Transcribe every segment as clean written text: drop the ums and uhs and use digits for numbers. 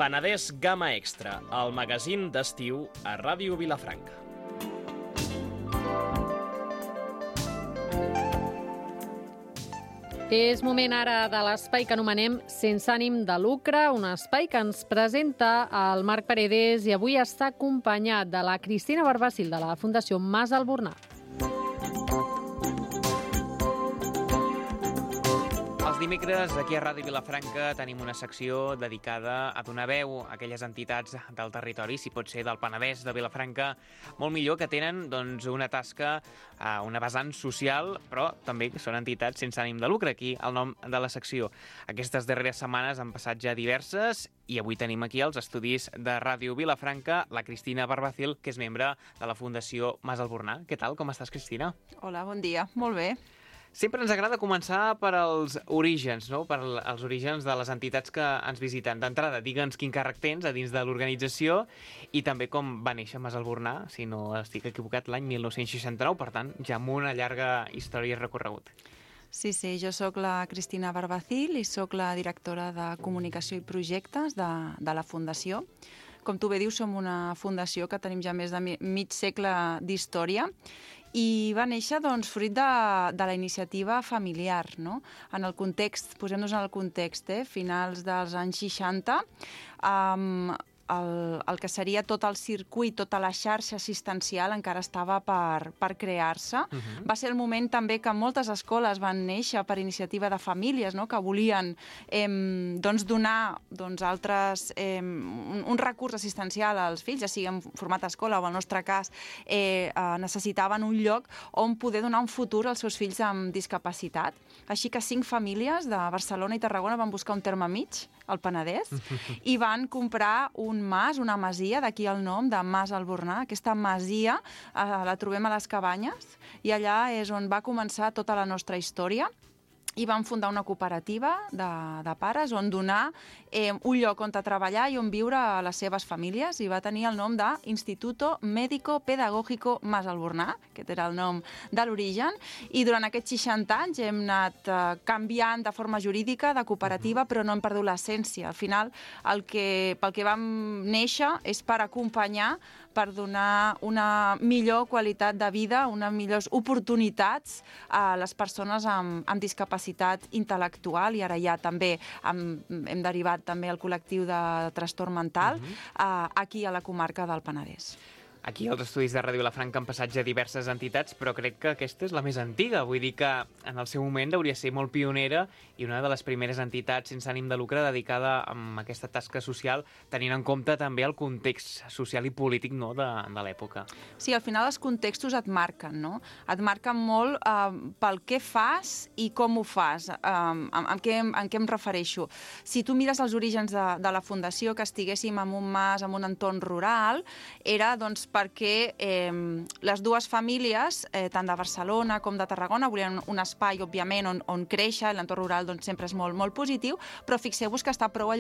Penedès Gamma Extra, el magazín d'estiu a Ràdio Vilafranca. És moment ara de l'espai que anomenem Sense ànim de lucre, un espai que ens presenta el Marc Paredes i avui està acompanyat de la Cristina Barbacil de la Fundació Mas Albornà. Els dimecres aquí a Ràdio Vilafranca tenim una secció dedicada a donar veu a aquelles entitats del territori, si pot ser del Penedès, de Vilafranca, molt millor, que tenen una tasca, una vessant social, però també són entitats sense ànim de lucre, aquí el nom de la secció. Aquestes darreres setmanes han passat ja diverses i avui tenim aquí als estudis de Ràdio Vilafranca la Cristina Barbacil, que és membre de la Fundació Mas Albornà. Què tal? Com estàs, Cristina? Hola, bon dia. Molt bé. Sempre ens agrada començar per als orígens, no? Per als orígens de les entitats que ens visiten. D'entrada, digue'ns quin càrrec tens a dins de l'organització i també com va néixer Mas Albornà, si no estic equivocat, l'any 1969, per tant, ja amb una llarga història i recorregut. Sí, jo sóc la Cristina Barbacil i sóc la directora de Comunicació i Projectes de la Fundació. Com tu bé dius, som una fundació que tenim ja més de mig segle d'història i va néixer fruit de la iniciativa familiar, no? En el context, posem-nos en el context, finals dels anys 60, el que seria tot el circuit, tota la xarxa assistencial encara estava per crear-se. Va ser el moment també que moltes escoles van néixer per iniciativa de famílies, no? Que volien donar un recurs assistencial als fills, ja sigui en format escola o en el nostre cas necessitaven un lloc on poder donar un futur als seus fills amb discapacitat. Així que 5 famílies de Barcelona i Tarragona van buscar un terme mig, al Penedès, i van comprar un mas, una masia, d'aquí el nom de Mas Albornà. Aquesta masia la trobem a les Cabanyes i allà és on va començar tota la nostra història. I van fundar una cooperativa de pares on donar un lloc on treballar i on viure a les seves famílies, i va tenir el nom d'Instituto Médico Pedagógico Mas Albornà, que era el nom de l'origen, i durant aquests 60 anys hem anat canviant de forma jurídica de cooperativa, però no hem perdut l'essència. Al final, pel que vam néixer és per acompanyar, per donar una millor qualitat de vida, unes millors oportunitats a les persones amb discapacitat intel·lectual, i ara ja també hem derivat també el col·lectiu de trastorn mental aquí a la comarca del Penedès. Aquí als estudis de Ràdio Vilafranca han passat ja diverses entitats, però crec que aquesta és la més antiga. Vull dir que en el seu moment hauria ser molt pionera i una de les primeres entitats sense ànim de lucre dedicada a aquesta tasca social, tenint en compte també el context social i polític, no, de l'època. Sí, al final els contextos et marquen, no? Et marquen molt pel què fas i com ho fas. En què em refereixo? Si tu mires els orígens de la Fundació, que estiguéssim en un mas, en un entorn rural, era perquè les dues famílies, tant de Barcelona com de Tarragona, volien un espai, òbviament, on créixer. L'entorn rural sempre és molt, molt positiu, però fixeu-vos que està prou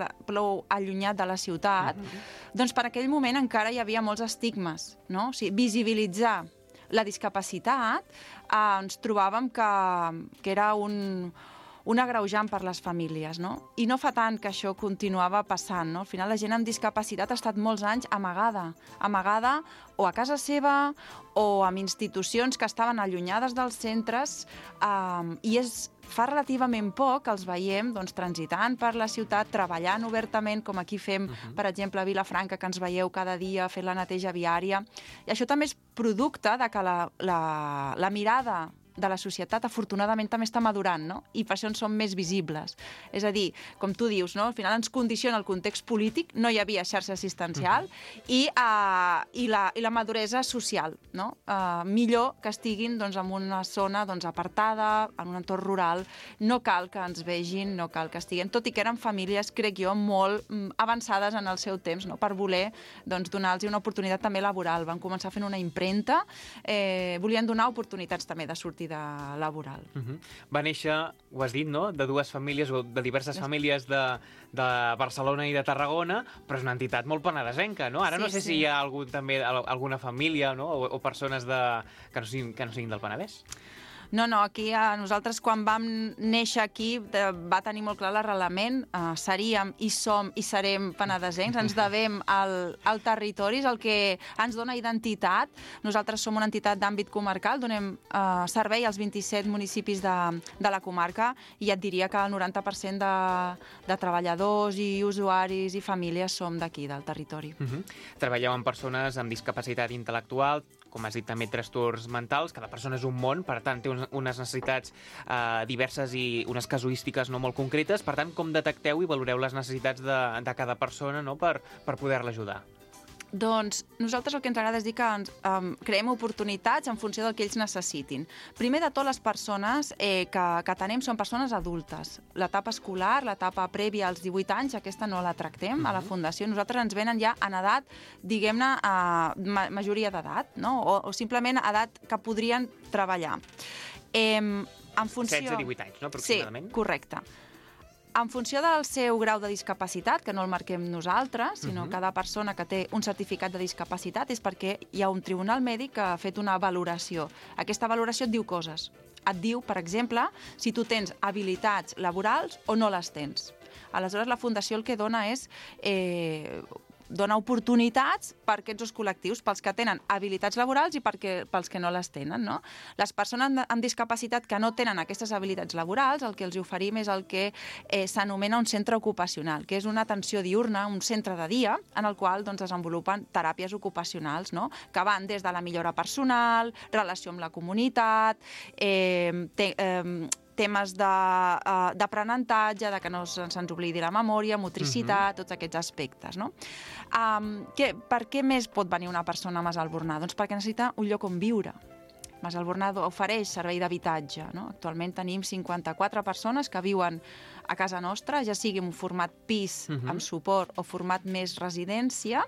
allunyat de la ciutat. Doncs per aquell moment encara hi havia molts estigmes, no? O sigui, visibilitzar la discapacitat, ens trobàvem que era un agreujant per les famílies, no? I no fa tant que això continuava passant, no? Al final la gent amb discapacitat ha estat molts anys amagada o a casa seva o amb institucions que estaven allunyades dels centres, i fa relativament poc que els veiem transitant per la ciutat, treballant obertament, com aquí fem, per exemple, a Vilafranca, que ens veieu cada dia fent la neteja viària. I això també és producte de que la mirada de la societat, afortunadament, també està madurant, no? I per això en som més visibles. És a dir, com tu dius, no? Al final ens condiciona el context polític, no hi havia xarxa assistencial, i la maduresa social, no? Millor que estiguin en una zona apartada, en un entorn rural. No cal que ens vegin, no cal que estiguin, tot i que eren famílies, crec jo, molt avançades en el seu temps, no? Per voler donar-los una oportunitat també laboral. Van començar fent una impremta, volien donar oportunitats també de sortir laboral. Va néixer, ho has dit, no?, de dues famílies o de diverses famílies de Barcelona i de Tarragona, però és una entitat molt penedesenca, no? Ara no sé si hi ha també alguna família, no?, o persones que no siguin del Penedès. No, aquí nosaltres quan vam néixer aquí va tenir molt clar l'arrelament, seríem i som i serem penedesencs, ens devem al territori, és el que ens dona identitat. Nosaltres som una entitat d'àmbit comarcal, donem servei als 27 municipis de la comarca i et diria que el 90% de treballadors i usuaris i famílies som d'aquí, del territori. Treballeu amb persones amb discapacitat intel·lectual, com has dit també trastorns mentals, cada persona és un món, per tant té unes necessitats diverses i unes casuístiques no molt concretes, per tant com detecteu i valoreu les necessitats de cada persona per poder-la ajudar? Doncs nosaltres el que ens agrada és dir que creem oportunitats en funció del que ells necessitin. Primer de tot, les persones que tenim són persones adultes. L'etapa escolar, l'etapa prèvia als 18 anys, aquesta no la tractem a la Fundació. Nosaltres ens venen ja en edat, diguem-ne, majoria d'edat, no? O simplement edat que podrien treballar. En funció... 16-18 anys, no? Aproximadament. Sí, correcte. En funció del seu grau de discapacitat, que no el marquem nosaltres, sinó cada persona que té un certificat de discapacitat és perquè hi ha un tribunal mèdic que ha fet una valoració. Aquesta valoració et diu coses. Et diu, per exemple, si tu tens habilitats laborals o no les tens. Aleshores, la Fundació el que dona és... dona oportunitats per aquests dos col·lectius, pels que tenen habilitats laborals i pels que no les tenen, no? Les persones amb discapacitat que no tenen aquestes habilitats laborals, el que els oferim és el que s'anomena un centre ocupacional, que és una atenció diurna, un centre de dia, en el qual desenvolupen teràpies ocupacionals, no? Que van des de la millora personal, relació amb la comunitat, temes d'aprenentatge, de que no se'ns oblidi la memòria, motricitat, tots aquests aspectes, no? Per què més pot venir una persona a Mas Albornà? Doncs perquè necessita un lloc on viure. Mas Albornà ofereix servei d'habitatge, no? Actualment tenim 54 persones que viuen a casa nostra, ja sigui en un format pis amb suport o format més residència,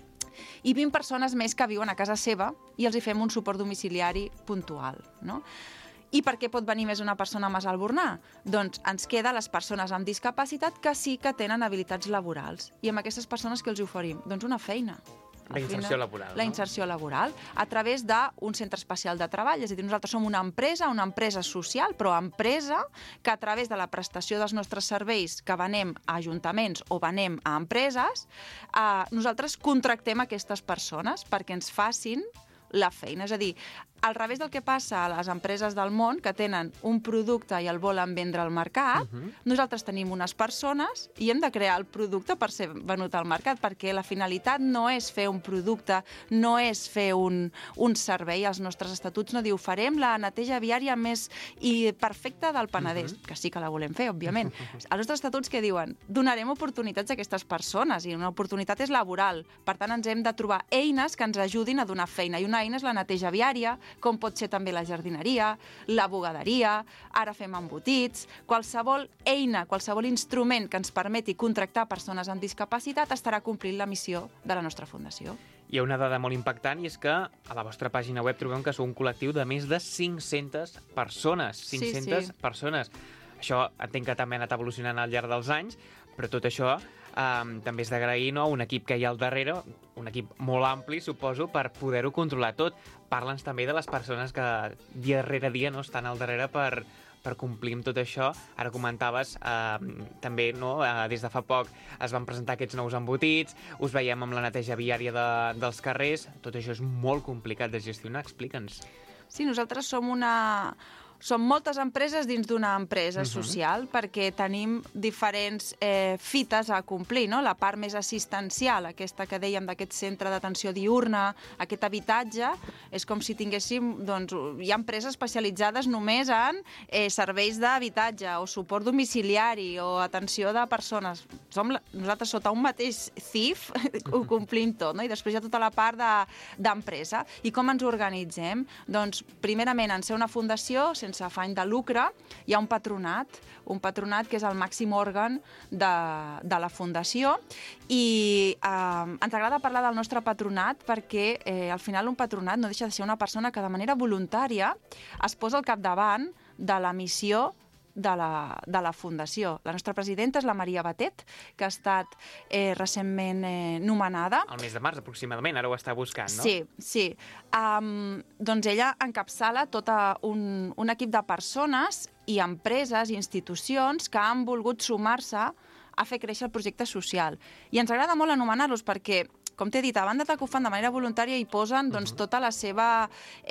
i 20 persones més que viuen a casa seva i els hi fem un suport domiciliari puntual, no? I per què pot venir més una persona a Mas Albornà? Doncs ens queda les persones amb discapacitat que sí que tenen habilitats laborals. I amb aquestes persones que els oferim? Doncs una feina. La inserció laboral. La inserció laboral, a través d'un centre especial de treball. És a dir, nosaltres som una empresa social, però empresa que a través de la prestació dels nostres serveis que venem a ajuntaments o venem a empreses, nosaltres contractem aquestes persones perquè ens facin la feina. És a dir, al revés del que passa a les empreses del món, que tenen un producte i el volen vendre al mercat, nosaltres tenim unes persones i hem de crear el producte per ser venut al mercat, perquè la finalitat no és fer un producte, no és fer un servei. Els nostres estatuts no diu farem la neteja viària més perfecta del Penedès, que sí que la volem fer, òbviament. Els nostres estatuts que diuen? Donarem oportunitats a aquestes persones, i una oportunitat és laboral. Per tant, ens hem de trobar eines que ens ajudin a donar feina, i una eina és la neteja viària, com pot ser també la jardineria, la bugaderia, ara fem embotits. Qualsevol eina, qualsevol instrument que ens permeti contractar persones amb discapacitat estarà complint la missió de la nostra fundació. Hi ha una dada molt impactant i és que a la vostra pàgina web trobem que sou un col·lectiu de més de 500 persones. 500 persones. Això entenc que també ha anat evolucionant al llarg dels anys, però tot això també és d'agrair, no? Un equip que hi ha al darrere, un equip molt ampli, suposo, per poder-ho controlar tot. Parla'ns també de les persones que dia rere dia no estan al darrere per complir amb tot això. Ara comentaves també, no? Des de fa poc es van presentar aquests nous embotits, us veiem amb la neteja viària dels carrers. Tot això és molt complicat de gestionar. Explica'ns. Sí, nosaltres som moltes empreses dins d'una empresa social, perquè tenim diferents fites a complir, no? La part més assistencial, aquesta que dèiem d'aquest centre d'atenció diurna, aquest habitatge, és com si tinguéssim, doncs, hi ha empreses especialitzades només en serveis d'habitatge o suport domiciliari o atenció de persones. Nosaltres sota un mateix CIF ho complim tot, no? I després hi ha tota la part d'empresa. I com ens organitzem? Doncs, primerament, en ser una fundació, sense afany de lucre, hi ha un patronat que és el màxim òrgan de la Fundació, i ens agrada parlar del nostre patronat perquè al final un patronat no deixa de ser una persona que de manera voluntària es posa al capdavant de la missió de la Fundació. La nostra presidenta és la Maria Batet, que ha estat recentment nomenada. El mes de març, aproximadament, ara ho està buscant, no? Sí. Doncs ella encapçala tot un equip de persones i empreses i institucions que han volgut sumar-se a fer créixer el projecte social. I ens agrada molt anomenar-los perquè, com t'he dit, a banda que ho fan de manera voluntària i posen tota la seva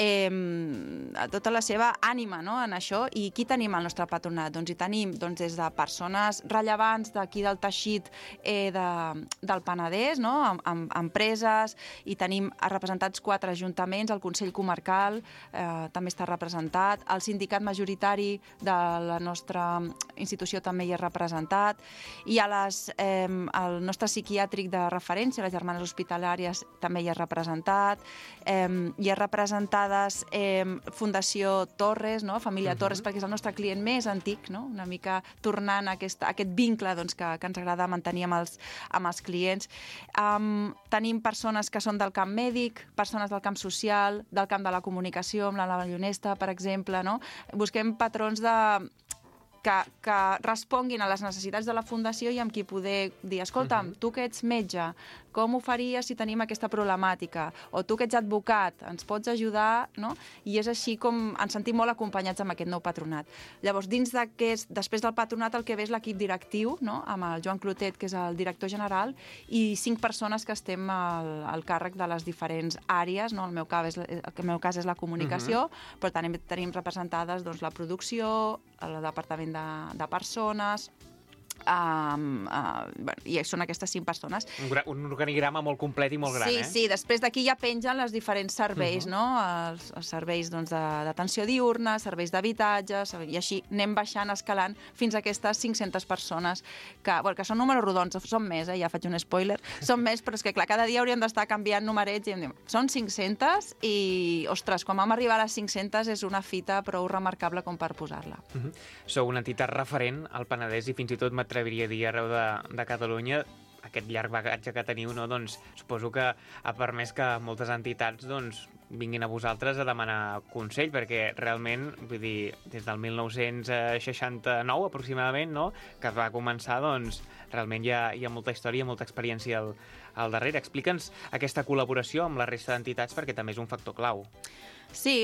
ànima, no?, en això. I qui tenim al nostre patronat? Doncs hi tenim des de persones rellevants d'aquí del teixit del Penedès, no?, amb empreses, i tenim representats 4 ajuntaments, el Consell Comarcal també està representat, el sindicat majoritari de la nostra institució també hi és representat, i el nostre psiquiàtric de referència, les Germanes Hospitalàries, també hi és representat, hi ha representades Fundació Torres, no?, Família Torres, perquè és el nostre client més antic, no?, una mica tornant a aquest vincle que ens agrada mantenir amb els clients. Tenim persones que són del camp mèdic, persones del camp social, del camp de la comunicació, amb la Ballonesta, per exemple, no? Busquem patrons que responguin a les necessitats de la Fundació i amb qui poder dir, escolta'm, tu que ets metge, com ho faries si tenim aquesta problemàtica? O tu que ets advocat, ens pots ajudar? No? I és així com ens sentim molt acompanyats amb aquest nou patronat. Llavors, després del patronat, el que ve és l'equip directiu, no?, amb el Joan Clotet, que és el director general, i 5 persones que estem al càrrec de les diferents àrees, no? El meu cas és la comunicació, però també tenim representades la producció, el departament de persones, i són aquestes 5 persones. Un organigrama molt complet i molt gran, Sí, després d'aquí ja pengen els diferents serveis, no? Els serveis d'atenció diurna, serveis d'habitatge, i així anem baixant, escalant, fins a aquestes 500 persones, que són números rodons, són més, ja faig un spoiler, són més, però és que clar, cada dia hauríem d'estar canviant numerets, i em diuen, són 500, i, ostres, quan vam arribar a les 500 és una fita prou remarcable com per posar-la. Sou una entitat referent al Penedès i fins i tot m'atreviria a dir arreu de Catalunya. Aquest llarg bagatge que teniu, no? Doncs suposo que ha permès que moltes entitats vinguin a vosaltres a demanar consell, perquè realment, vull dir, des del 1969 aproximadament, no?, que es va començar, doncs realment hi ha molta història, molta experiència al darrere. Explica'ns aquesta col·laboració amb la resta d'entitats, perquè també és un factor clau. Sí,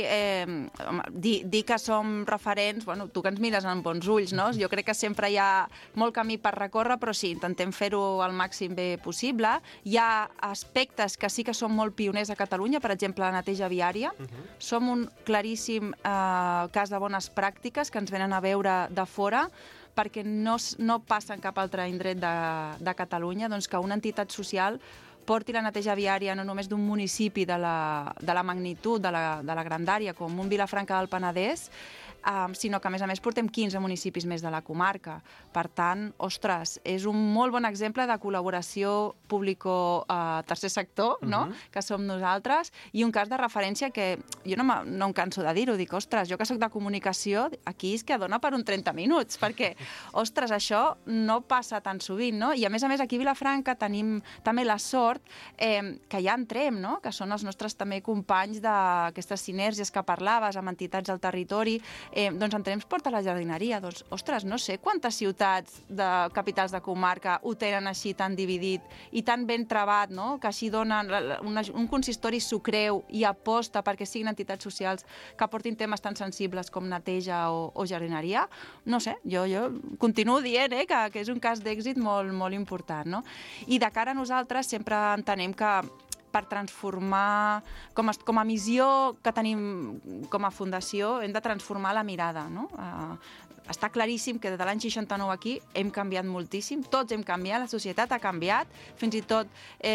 dir que som referents, bueno, tu que ens mires amb bons ulls, no? Jo crec que sempre hi ha molt camí per recórrer, però sí, intentem fer-ho al màxim bé possible. Hi ha aspectes que sí que som molt pioners a Catalunya, per exemple, la neteja viària. Som un claríssim cas de bones pràctiques que ens venen a veure de fora, perquè no passa en cap altre indret de Catalunya, doncs que una entitat social porti la neteja viària no només d'un municipi de la magnitud, de la grandària, com un Vilafranca del Penedès, sinó que, a més, portem 15 municipis més de la comarca. Per tant, ostres, és un molt bon exemple de col·laboració público-tercer sector, no?, que som nosaltres, i un cas de referència que jo no em canso de dir-ho, dic, ostres, jo que soc de comunicació, aquí és que dona per un 30 minuts, perquè, ostres, això no passa tan sovint, no? I, a més, aquí a Vilafranca tenim també la sort que ja entrem, no?, que són els nostres també companys d'aquestes sinergies que parlaves amb entitats del territori, doncs entrem porta la jardineria. Doncs, ostres, no sé quantes ciutats de capitals de comarca ho tenen així tan dividit i tan ben travat, no?, que així donen un consistori s'ho creu i aposta perquè siguin entitats socials que portin temes tan sensibles com neteja o jardineria. No sé, jo continuo dient que és un cas d'èxit molt, molt important, no? I de cara a nosaltres sempre entenem que per transformar, com a missió que tenim com a fundació, hem de transformar la mirada, no? Està claríssim que des de l'any 69 aquí hem canviat moltíssim, tots hem canviat, la societat ha canviat, fins i tot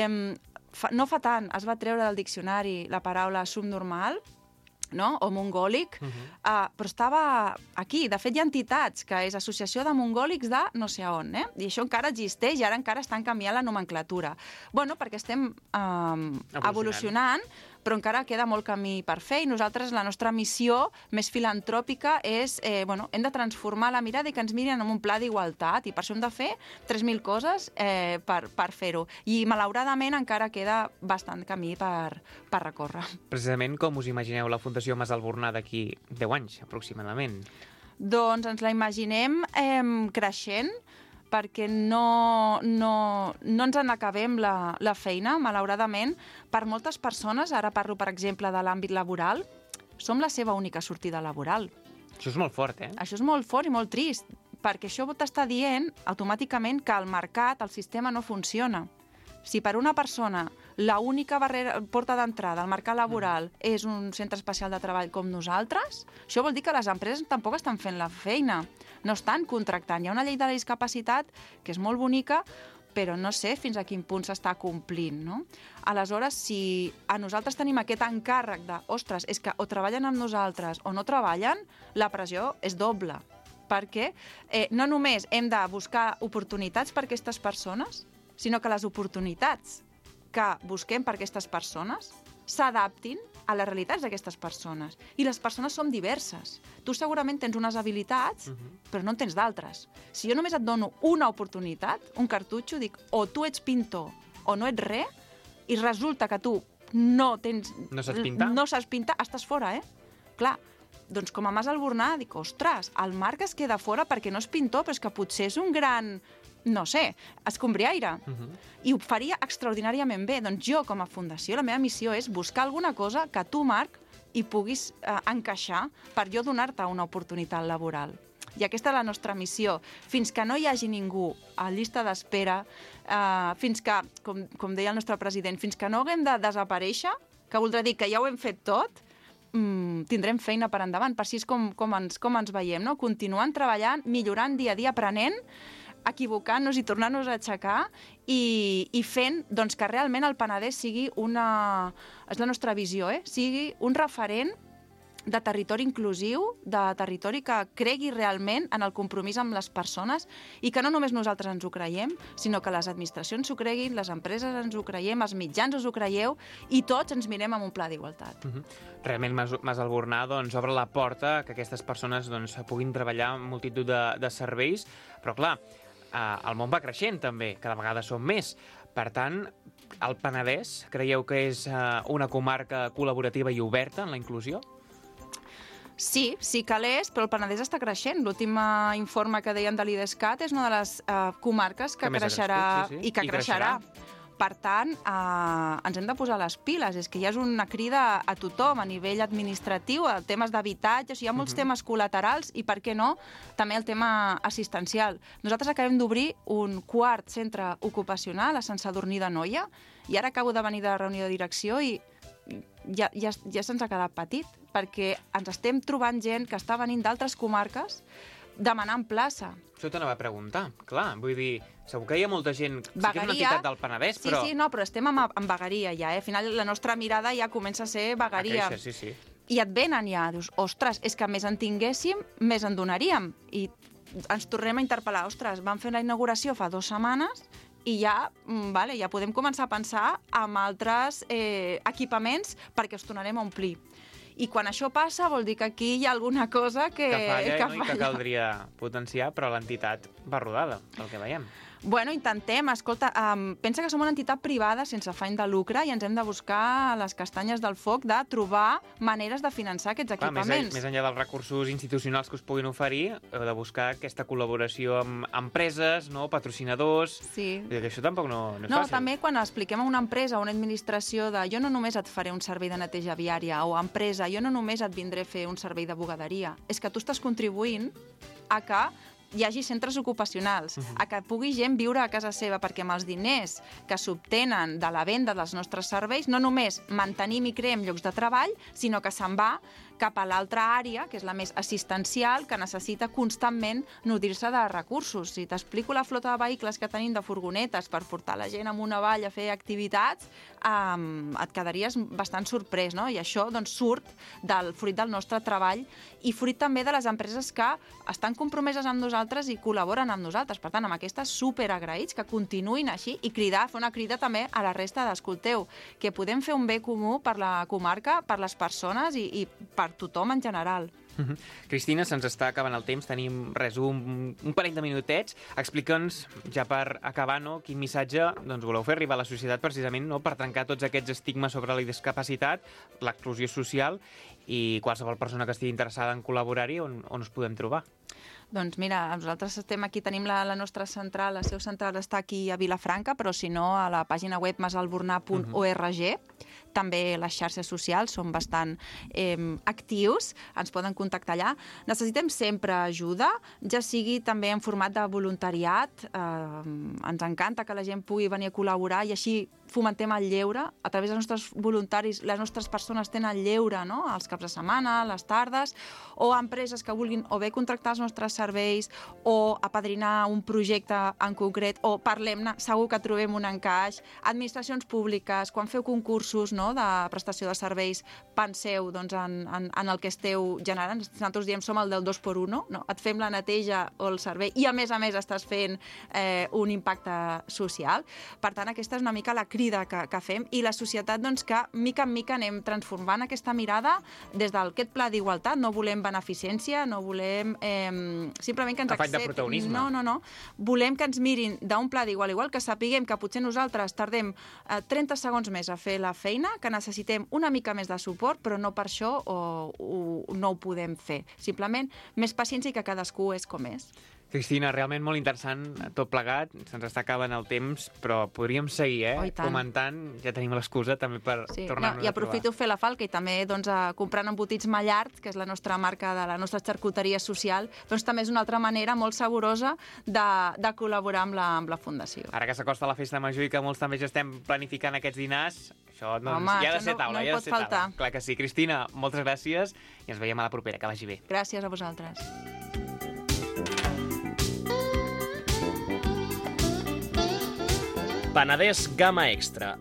no fa tant es va treure del diccionari la paraula subnormal, no?, o mongòlic, però estava aquí. De fet, hi ha entitats que és Associació de Mongòlics de no sé on, i això encara existeix i ara encara estan canviant la nomenclatura. Bueno, perquè estem evolucionant, però encara queda molt camí per fer, i nosaltres, la nostra missió més filantròpica és, hem de transformar la mirada i que ens mirin amb un pla d'igualtat, i per això hem de fer 3.000 coses per fer-ho. I, malauradament, encara queda bastant camí per recórrer. Precisament com us imagineu la Fundació Mas Albornà d'aquí 10 anys, aproximadament? Doncs ens la imaginem creixent, perquè no ens en acabem la feina, malauradament. Per moltes persones, ara parlo, per exemple, de l'àmbit laboral, som la seva única sortida laboral. Això és molt fort, Això és molt fort i molt trist, perquè això t'està dient automàticament que el mercat, el sistema no funciona. Si per una persona l'única porta d'entrada al mercat laboral és un centre especial de treball com nosaltres, això vol dir que les empreses tampoc estan fent la feina, no estan contractant. Hi ha una llei de la discapacitat que és molt bonica, però no sé fins a quin punt s'està complint, no? Aleshores, si a nosaltres tenim aquest encàrrec de, ostres, és que o treballen amb nosaltres o no treballen, la pressió és doble. Perquè no només hem de buscar oportunitats per a aquestes persones, sinó que les oportunitats que busquem per a aquestes persones s'adaptin a les realitats d'aquestes persones. I les persones som diverses. Tu segurament tens unes habilitats, però no en tens d'altres. Si jo només et dono una oportunitat, un cartutxo, dic, o tu ets pintor o no ets res, i resulta que tu no tens... No saps pintar? No saps pintar, estàs fora, Clar, doncs com a Mas Albornà, dic, ostres, el Marc es queda fora perquè no és pintor, però és que potser és un gran... no sé, escombriaire. I ho faria extraordinàriament bé. Doncs jo, com a fundació, la meva missió és buscar alguna cosa que tu, Marc, hi puguis encaixar per jo donar-te una oportunitat laboral. I aquesta és la nostra missió. Fins que no hi hagi ningú a llista d'espera, fins que, com deia el nostre president, fins que no haguem de desaparèixer, que voldrà dir que ja ho hem fet tot, tindrem feina per endavant. Per així és com ens veiem, no? Continuant treballant, millorant dia a dia, aprenent, equivocant-nos i tornant-nos a aixecar i fent doncs, que realment el Penedès sigui és la nostra visió, sigui un referent de territori inclusiu, de territori que cregui realment en el compromís amb les persones i que no només nosaltres ens ho creiem, sinó que les administracions s'ho creguin, les empreses ens ho creiem, els mitjans us ho creieu i tots ens mirem amb un pla d'igualtat. Realment, Mas Albornà obre la porta que aquestes persones puguin treballar en multitud de serveis, però clar, el món va creixent també, cada vegada som més. Per tant, el Penedès creieu que és una comarca col·laborativa i oberta en la inclusió? Sí que l'és, però el Penedès està creixent. L'últim informe que deien de l'IDESCAT és una de les comarques que creixerà i que creixerà. Per tant, ens hem de posar les piles. És que ja és una crida a tothom, a nivell administratiu, a temes d'habitatge, hi ha molts temes col·laterals i, per què no, també el tema assistencial. Nosaltres acabem d'obrir un quart centre ocupacional a Sant Sadurní d'Anoia i ara acabo de venir de la reunió de direcció i ja se'ns ha quedat petit, perquè ens estem trobant gent que està venint d'altres comarques demanant plaça. Això t'anava a preguntar, clar, vull dir, segur que hi ha molta gent, sí que és una entitat del Penedès, però... Sí, no, però estem en vegueria ja, Al final la nostra mirada ja comença a ser vegueria. A créixer, sí. I et venen ja, dius, ostres, és que més en tinguéssim, més en donaríem. I ens tornem a interpel·lar, ostres, vam fer la inauguració fa 2 setmanes i ja podem començar a pensar en altres equipaments perquè els tornarem a omplir. I quan això passa vol dir que aquí hi ha alguna cosa que falla. I que caldria potenciar, però l'entitat va rodada, pel que veiem. Bueno, intentem. Escolta, pensa que som una entitat privada sense afany de lucre i ens hem de buscar les castanyes del foc de trobar maneres de finançar aquests equipaments. Més enllà dels recursos institucionals que us puguin oferir, heu de buscar aquesta col·laboració amb empreses, patrocinadors... Sí. Que això tampoc no és fàcil. No, també quan expliquem a una empresa o una administració de jo no només et faré un servei de neteja viària o empresa, jo no només et vindré a fer un servei de bugaderia, és que tu estàs contribuint a que hi hagi centres ocupacionals, a que pugui gent viure a casa seva, perquè amb els diners que s'obtenen de la venda dels nostres serveis no només mantenim i creem llocs de treball, sinó que se'n va cap a l'altra àrea, que és la més assistencial, que necessita constantment nodrir-se de recursos. Si t'explico la flota de vehicles que tenim de furgonetes per portar la gent amunt avall a fer activitats, et quedaries bastant sorprès, no? I això surt del fruit del nostre treball i fruit també de les empreses que estan compromeses amb nosaltres i col·laboren amb nosaltres. Per tant, amb aquestes superagraïts que continuïn així i fer una crida també a la resta d'escolteu, que podem fer un bé comú per la comarca, per les persones i per tothom en general. Cristina, se'ns està acabant el temps, tenim un parell de minutets. Explica'ns, ja per acabar, quin missatge voleu fer arribar a la societat precisament per trencar tots aquests estigmes sobre la discapacitat, l'exclusió social, i qualsevol persona que estigui interessada en col·laborar-hi, on us podem trobar? Doncs mira, nosaltres estem aquí, tenim la nostra central, la seu central està aquí a Vilafranca, però si no, a la pàgina web masalbornar.org. També les xarxes socials són bastant actius, ens poden contactar allà. Necessitem sempre ajuda, ja sigui també en format de voluntariat. Ens encanta que la gent pugui venir a col·laborar i així fomentem el lleure. A través dels nostres voluntaris, les nostres persones tenen lleure, no?, els caps de setmana, les tardes, o empreses que vulguin o bé contractar els nostres serveis o apadrinar un projecte en concret, o parlem-ne, segur que trobem un encaix. Administracions públiques, quan feu concursos, no?, de prestació de serveis, penseu en el que esteu generant. Nosaltres diem som el del 2x1, no? Et fem la neteja o el servei i a més estàs fent un impacte social. Per tant, aquesta és una mica la crida que fem, i la societat que mica en mica anem transformant aquesta mirada des d'aquest pla d'igualtat. No volem beneficència, no volem simplement que ens acceptin. No. Volem que ens mirin d'un pla d'igual a igual, que sapiguem que potser nosaltres tardem 30 segons més a fer la feina, que necessitem una mica més de suport, però no per això no ho podem fer. Simplement més paciència i que cadascú és com és. Cristina, realment molt interessant tot plegat, se'ns està acabant el temps, però podríem seguir, comentant, ja tenim l'excusa també per tornar-nos a trobar. I aprofito fer la falca i també comprant embotits Mallart, que és la nostra marca de la nostra xarcuteria social, també és una altra manera molt saborosa de col·laborar amb la Fundació. Ara que s'acosta la festa major i que molts també ja estem planificant aquests dinars, això hi ha de ser taula, no hi pot faltar. Clar que sí. Cristina, moltes gràcies i ens veiem a la propera, que vagi bé. Gràcies a vosaltres. Penedès Gamma Extra.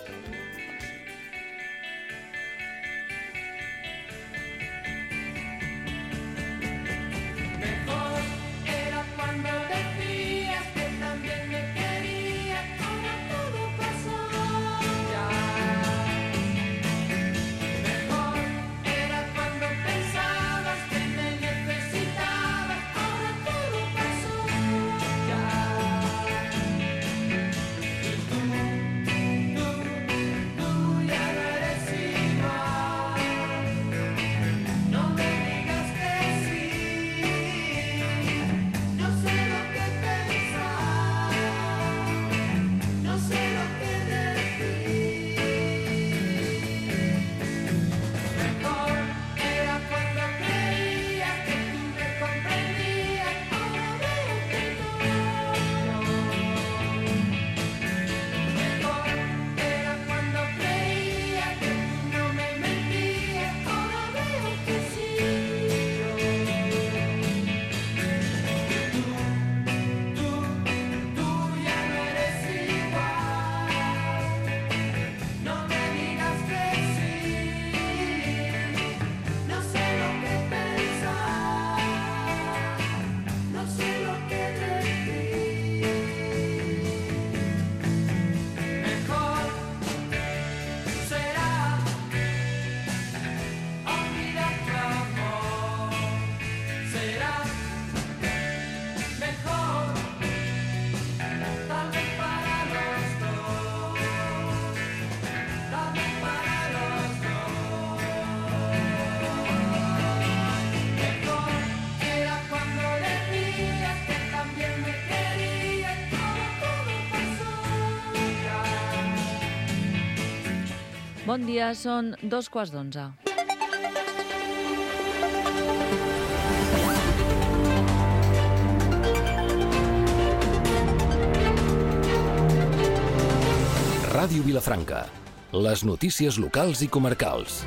Bon dia, són 2:15. Ràdio Vilafranca. Les notícies locals i comarcals.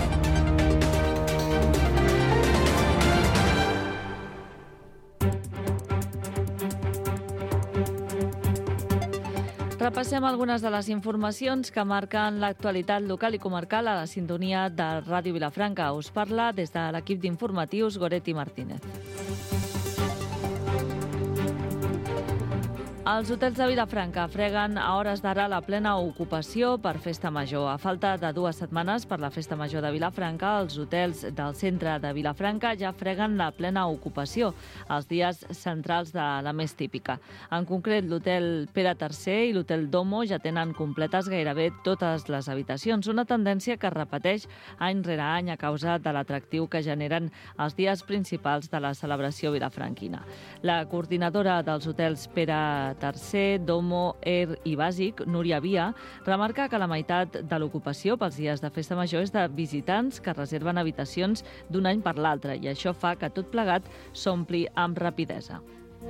Repassem algunes de les informacions que marquen l'actualitat local i comarcal a la sintonia de Ràdio Vilafranca. Us parla des de l'equip d'informatius Goretti Martínez. Els hotels de Vilafranca freguen a hores d'ara la plena ocupació per Festa Major. A falta de 2 setmanes per la Festa Major de Vilafranca, els hotels del centre de Vilafranca ja freguen la plena ocupació, els dies centrals de la més típica. En concret, l'hotel Pere III i l'hotel Domo ja tenen completes gairebé totes les habitacions, una tendència que es repeteix any rere any a causa de l'atractiu que generen els dies principals de la celebració vilafranquina. La coordinadora dels hotels Pere III, Domo, Air i Bàsic, Núria Via, remarca que la meitat de l'ocupació pels dies de Festa Major és de visitants que reserven habitacions d'un any per l'altre i això fa que tot plegat s'ompli amb rapidesa.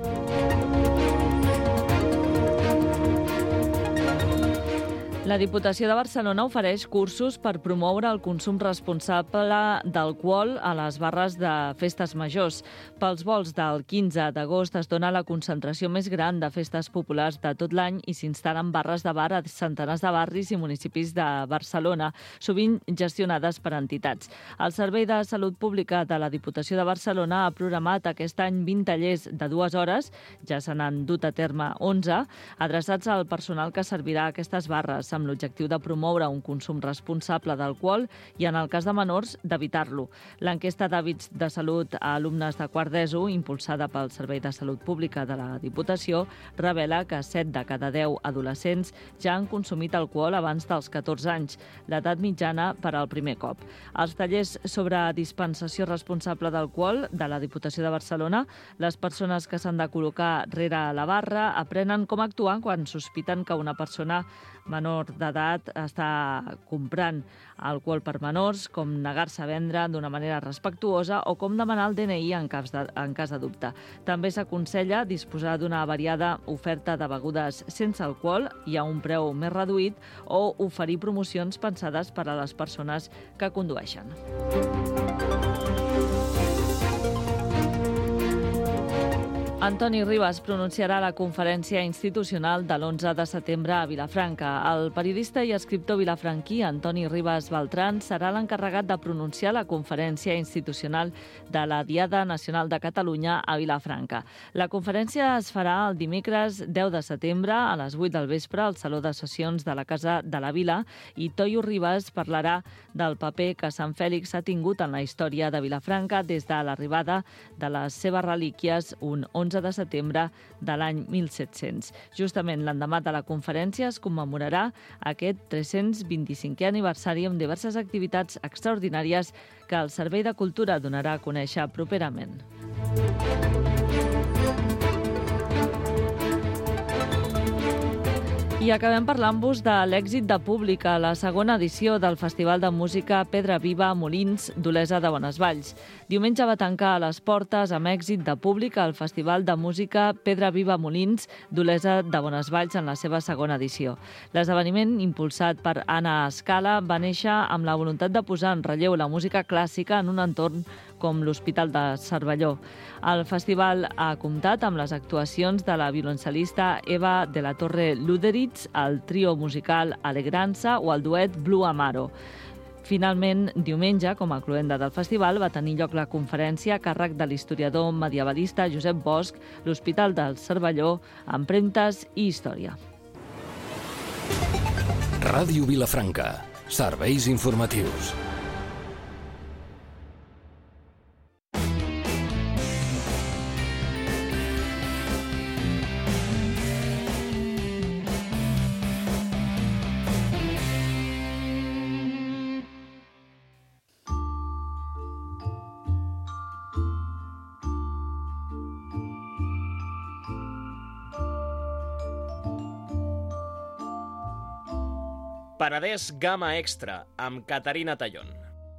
La Diputació de Barcelona ofereix cursos per promoure el consum responsable d'alcohol a les barres de festes majors. Pels vols del 15 d'agost es dona la concentració més gran de festes populars de tot l'any i s'instal·len barres de bar a centenars de barris i municipis de Barcelona, sovint gestionades per entitats. El Servei de Salut Pública de la Diputació de Barcelona ha programat aquest any 20 tallers de 2 hores, ja se n'han dut a terme 11, adreçats al personal que servirà a aquestes barres, amb l'objectiu de promoure un consum responsable d'alcohol i, en el cas de menors, d'evitar-lo. L'enquesta d'hàbits de salut a alumnes de quart d'ESO, impulsada pel Servei de Salut Pública de la Diputació, revela que 7 de cada 10 adolescents ja han consumit alcohol abans dels 14 anys, l'edat mitjana per al primer cop. Als tallers sobre dispensació responsable d'alcohol de la Diputació de Barcelona, les persones que s'han de col·locar rere la barra aprenen com actuar quan sospiten que una persona menor d'edat està comprant alcohol per menors, com negar-se a vendre d'una manera respectuosa o com demanar el DNI en cas de dubte. També s'aconsella disposar d'una variada oferta de begudes sense alcohol i a un preu més reduït o oferir promocions pensades per a les persones que condueixen. Antoni Ribas pronunciarà la conferència institucional de l'11 de setembre a Vilafranca. El periodista i escriptor vilafranquí Antoni Ribas Beltrán serà l'encarregat de pronunciar la conferència institucional de la Diada Nacional de Catalunya a Vilafranca. La conferència es farà el dimecres 10 de setembre a les 8 del vespre al Saló de Sessions de la Casa de la Vila i Toyo Ribas parlarà del paper que Sant Fèlix ha tingut en la història de Vilafranca des de l'arribada de les seves relíquies un 11 de setembre de l'any 1700. Justament l'endemà de la conferència es commemorarà aquest 325è aniversari amb diverses activitats extraordinàries que el Servei de Cultura donarà a conèixer properament. I acabem parlant-vos de l'èxit de públic a la segona edició del Festival de Música Pedra Viva Molins d'Olesa de Bonesvalls. Diumenge va tancar a les portes amb èxit de públic el Festival de Música Pedra Viva Molins d'Olesa de Bonesvalls en la seva segona edició. L'esdeveniment, impulsat per Anna Escala, va néixer amb la voluntat de posar en relleu la música clàssica en un entorn com l'Hospital de Cervelló. El festival ha comptat amb les actuacions de la violoncel·lista Eva de la Torre Luderitz, el trio musical Alegrança o el duet Blue Amaro. Finalment, diumenge, com a cloenda del festival, va tenir lloc la conferència a càrrec de l'historiador medievalista Josep Bosch, l'Hospital del Cervelló, empremtes i història. Ràdio Vilafranca. Serveis informatius. Paradès Gamma Extra, amb Caterina Tallón.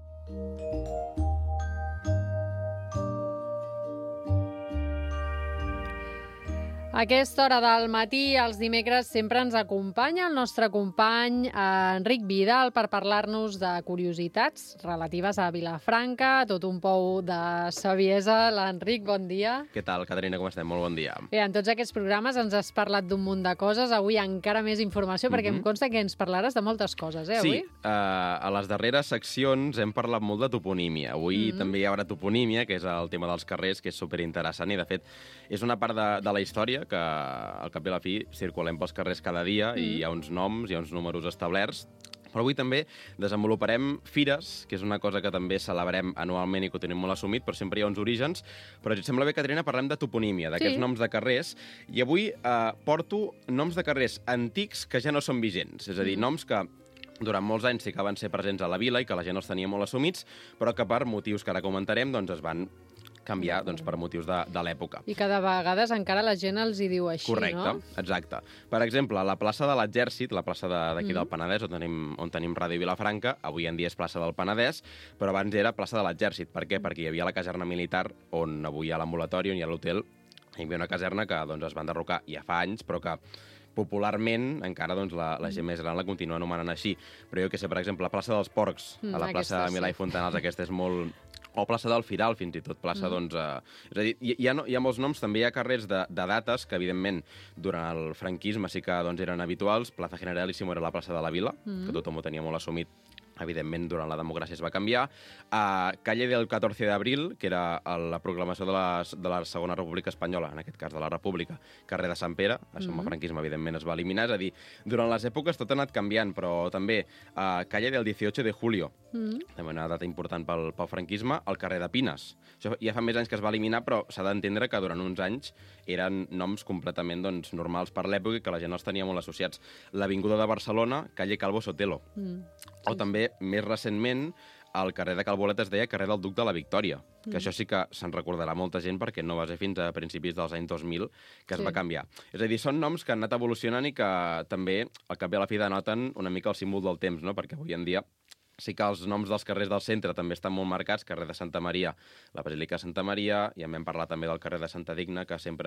A aquesta hora del matí, els dimecres, sempre ens acompanya el nostre company Enric Vidal per parlar-nos de curiositats relatives a Vilafranca, tot un pou de saviesa. L'Enric, bon dia. Què tal, Caterina, com estem? Molt bon dia. Bé, en tots aquests programes ens has parlat d'un munt de coses. Avui encara més informació, perquè em consta que ens parlaràs de moltes coses, avui? Sí, a les darreres seccions hem parlat molt de toponímia. Avui també hi haurà toponímia, que és el tema dels carrers, que és superinteressant i, de fet, és una part de la història gràcia que al cap i a la fi circulem pels carrers cada dia i hi ha uns noms, hi ha uns números establerts. Però avui també desenvoluparem fires, que és una cosa que també celebrem anualment i que ho tenim molt assumit, però sempre hi ha uns orígens. Però si et sembla bé, Caterina, parlem de toponímia, d'aquests noms de carrers, i avui porto noms de carrers antics que ja no són vigents, és a dir, noms que durant molts anys sí que van ser presents a la vila i que la gent els tenia molt assumits, però que per motius que ara comentarem doncs es van canviar per motius de l'època. I que de vegades encara la gent els hi diu així, correcte, no? Exacte. Per exemple, la plaça de l'Exèrcit, la plaça d'aquí del Penedès, on tenim Ràdio Vilafranca, avui en dia és plaça del Penedès, però abans era plaça de l'Exèrcit. Per què? Perquè hi havia la caserna militar, on avui hi ha l'ambulatori, on hi ha l'hotel, hi havia una caserna que es va enderrocar ja fa anys, però que popularment, encara la gent més gran la continua anomenant així. Però jo que sé, per exemple, la plaça dels Porcs, a la plaça Milà i Fontanals, aquesta és molt... O plaça del Firal, fins i tot. Plaça, és a dir, hi ha molts noms, també hi ha carrers de dates que, evidentment, durant el franquisme sí que eren habituals. Plaza Generalísimo era la plaça de la Vila, que tothom ho tenia molt assumit. Evidentment, durant la democràcia es va canviar. Calle del 14 de Abril, que era la proclamació de la Segona República Espanyola, en aquest cas de la República. Carrer de Sant Pere, això amb el franquisme, evidentment, es va eliminar. És a dir, durant les èpoques tot ha anat canviant, però també Calle del 18 de Julio, també una data important pel franquisme, al carrer de Pines. Això ja fa més anys que es va eliminar, però s'ha d'entendre que durant uns anys eren noms completament normals per l'època i que la gent els tenia molt associats. L'Avinguda de Barcelona, Calle Calvo Sotelo. O també, més recentment, al carrer de Calbolet es deia carrer del Duc de la Victòria, que això sí que se'n recordarà molta gent perquè no va ser fins a principis dels anys 2000 que es va canviar. És a dir, són noms que han anat evolucionant i que també, al cap i a la fi, denoten una mica el símbol del temps, no? Perquè avui en dia sí que els noms dels carrers del centre també estan molt marcats, carrer de Santa Maria, la Basílica de Santa Maria, i hem parlat també del carrer de Santa Digna,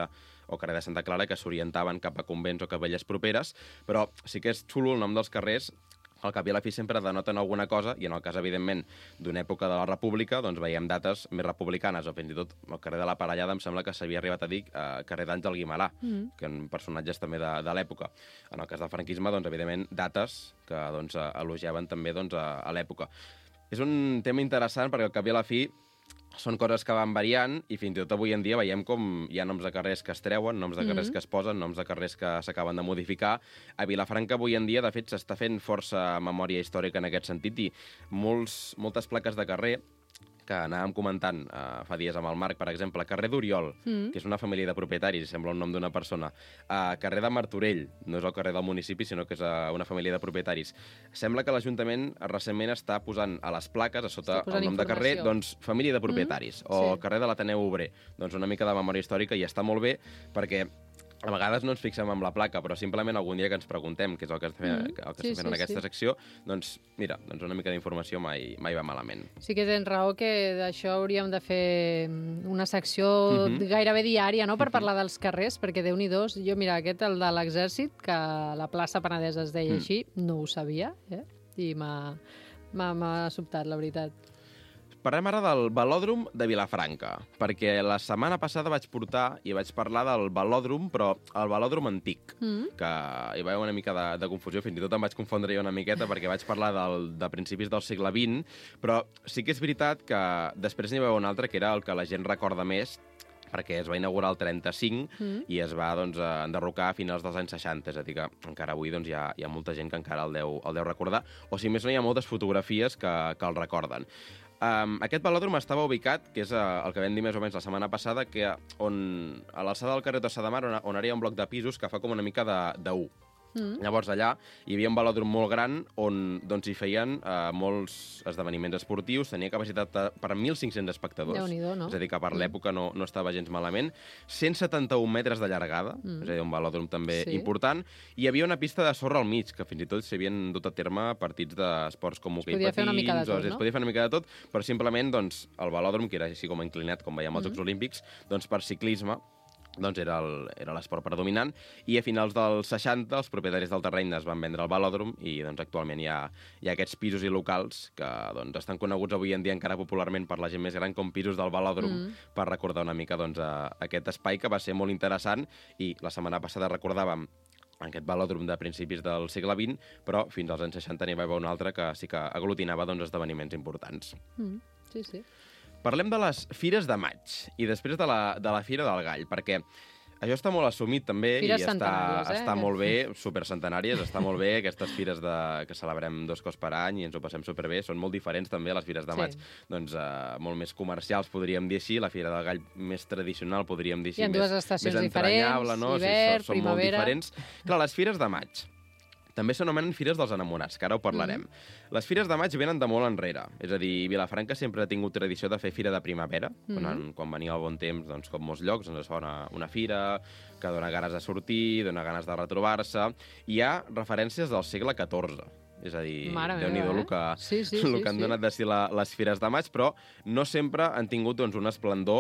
o carrer de Santa Clara, que s'orientaven cap a convents o capelles properes, però sí que és xulo el nom dels carrers, al cap i a la fi sempre denoten alguna cosa, i en el cas, evidentment, d'una època de la República, doncs veiem dates més republicanes, o fins i tot el carrer de la Parellada em sembla que s'havia arribat a dir carrer d'Àngel Guimerà, que en personatges també de l'època. En el cas del franquisme, doncs, evidentment, dates que elogiaven també a l'època. És un tema interessant perquè al cap i a la fi són coses que van variant i fins i tot avui en dia veiem com hi ha noms de carrers que es treuen, noms de carrers que es posen, noms de carrers que s'acaben de modificar. A Vilafranca avui en dia, de fet, s'està fent força memòria històrica en aquest sentit i moltes plaques de carrer que anàvem comentant fa dies amb el Marc, per exemple, carrer d'Oriol, que és una família de propietaris, sembla un nom d'una persona, carrer de Martorell, no és el carrer del municipi, sinó que és una família de propietaris. Sembla que l'Ajuntament recentment està posant a les plaques, a sota el nom de carrer, doncs, família de propietaris, o carrer de l'Ateneu Obrer. Doncs una mica de memòria històrica i està molt bé, perquè a vegades no ens fixem en la placa, però simplement algun dia que ens preguntem, que és el que estem fent en aquesta secció, doncs mira, una mica d'informació mai va malament. Sí que tens raó que d'això hauríem de fer una secció gairebé diària, no?, per parlar dels carrers, perquè Déu-n'hi-do, jo mira, aquest, el de l'Exèrcit, que la plaça Penedès es deia així, no ho sabia, i m'ha sobtat, la veritat. Parlem ara del Velòdrom de Vilafranca, perquè la setmana passada vaig portar i vaig parlar del velòdrom, però el velòdrom antic, que hi va haver una mica de confusió, fins i tot em vaig confondre jo una miqueta perquè vaig parlar de principis del segle XX, però sí que és veritat que després n'hi va haver un altre que era el que la gent recorda més, perquè es va inaugurar el 35 i es va enderrocar a finals dels anys 60, és a dir que encara avui hi ha molta gent que encara el deu recordar, o si més no hi ha moltes fotografies que el recorden. Aquest velòdrom estava ubicat, que és el que vam dir més o menys la setmana passada, que a l'alçada del carrer Tossa de Mar, on hi ha un bloc de pisos que fa com una mica de U. Llavors allà hi havia un velòdrom molt gran on hi feien molts esdeveniments esportius, tenia capacitat per 1.500 espectadors. Déu-n'hi-do, no? És a dir, que per l'època no estava gens malament. 171 metres de llargada, és a dir, un velòdrom també important, i hi havia una pista de sorra al mig, que fins i tot s'havien dut a terme partits d'esports com hoquei patins... Es podia fer una mica de tot, però simplement el velòdrom, que era així com inclinat, com veiem als Jocs Olímpics, per ciclisme, era l'esport predominant, i a finals dels 60 els propietaris del terreny es van vendre el velòdrom i actualment hi ha aquests pisos i locals que estan coneguts avui en dia encara popularment per la gent més gran com pisos del velòdrom, per recordar una mica aquest espai que va ser molt interessant, i la setmana passada recordàvem aquest velòdrom de principis del segle XX, però fins als anys 60 n'hi va haver un altre que sí que aglutinava esdeveniments importants. Sí. Parlem de les fires de maig i després de la Fira del Gall, perquè Això està molt assumit també Fires i centenàries, està molt bé, supercentenàries, està molt bé aquestes fires que celebrem 2 cops per any i ens ho passem superbé. Són molt diferents també les fires de maig, doncs molt més comercials, podríem dir així, la Fira del Gall més tradicional, podríem dir així, hi ha dues estacions entranyable, no? hivern, són molt diferents. Clar, les fires de maig també s'anomenen Fires dels Enamorats, que ara ho parlarem. Les Fires de maig venen de molt enrere. És a dir, Vilafranca sempre ha tingut tradició de fer fira de primavera. Quan venia el bon temps, doncs, com molts llocs, es fa una fira que dona ganes de sortir, dona ganes de retrobar-se. Hi ha referències del segle XIV. És a dir, Déu-n'hi-do el que han donat de si les fires de maig, però no sempre han tingut un esplendor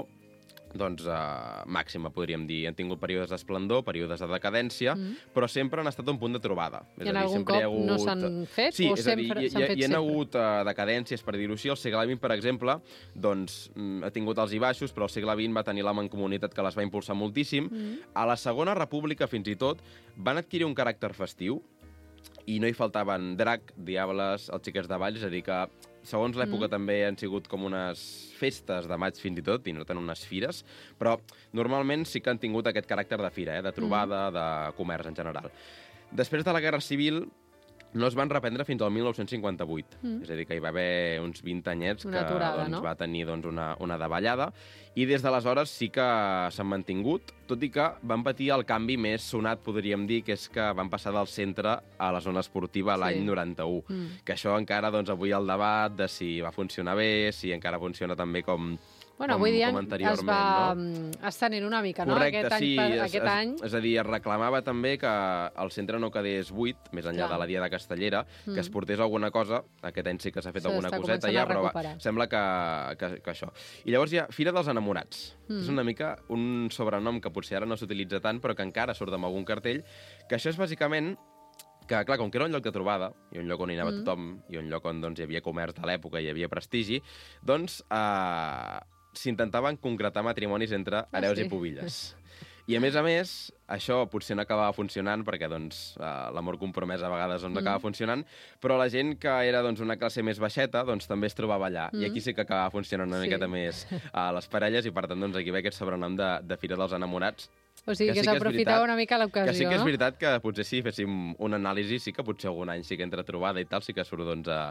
màxima, podríem dir. Han tingut períodes d'esplendor, períodes de decadència, però sempre han estat un punt de trobada. I en algun cop no s'han fet? Sí, és a dir, hi ha hagut decadències, per dir-ho així. El segle XX, per exemple, ha tingut alts i baixos, però el segle XX va tenir la mancomunitat que les va impulsar moltíssim. A la Segona República, fins i tot, van adquirir un caràcter festiu i no hi faltaven drac, diables, els xiquets de ball, és a dir que segons l'època també han sigut com unes festes de maig fins i tot, i no tant unes fires, però normalment sí que han tingut aquest caràcter de fira, de trobada, de comerç en general. Després de la Guerra Civil no es van reprendre fins al 1958. És a dir, que hi va haver uns 20 anyets que va tenir una davallada, i des d'aleshores sí que s'han mantingut, tot i que van patir el canvi més sonat, podríem dir, que és que van passar del centre a la zona esportiva l'any 91. Que això encara, avui el debat de si va funcionar bé, si encara funciona també com avui dia es va estenent una mica, no? Correcte, aquest any. És a dir, es reclamava també que el centre no quedés buit, més enllà de la Diada Castellera, que es portés alguna cosa. Aquest any sí que s'ha fet alguna coseta ja, però sembla que això. I llavors hi ha Fira dels Enamorats. És una mica un sobrenom que potser ara no s'utilitza tant, però que encara surt amb algun cartell, que això és bàsicament que, clar, com que era un lloc de trobada, i un lloc on hi anava tothom, i un lloc on hi havia comerç de l'època i hi havia prestigi, doncs s'intentaven concretar matrimonis entre hereus i pubilles. I, a més, això potser no acabava funcionant perquè l'amor compromès a vegades acaba funcionant, però la gent que era una classe més baixeta també es trobava allà. I aquí sí que acabava funcionant una miqueta més les parelles, i per tant aquí ve aquest sobrenom de Fira dels Enamorats. O sigui, que s'aprofitava una mica l'ocasió, no? Que sí que és veritat que potser si féssim un anàlisi, sí que potser algun any sí que entre trobada i tal, sí que surt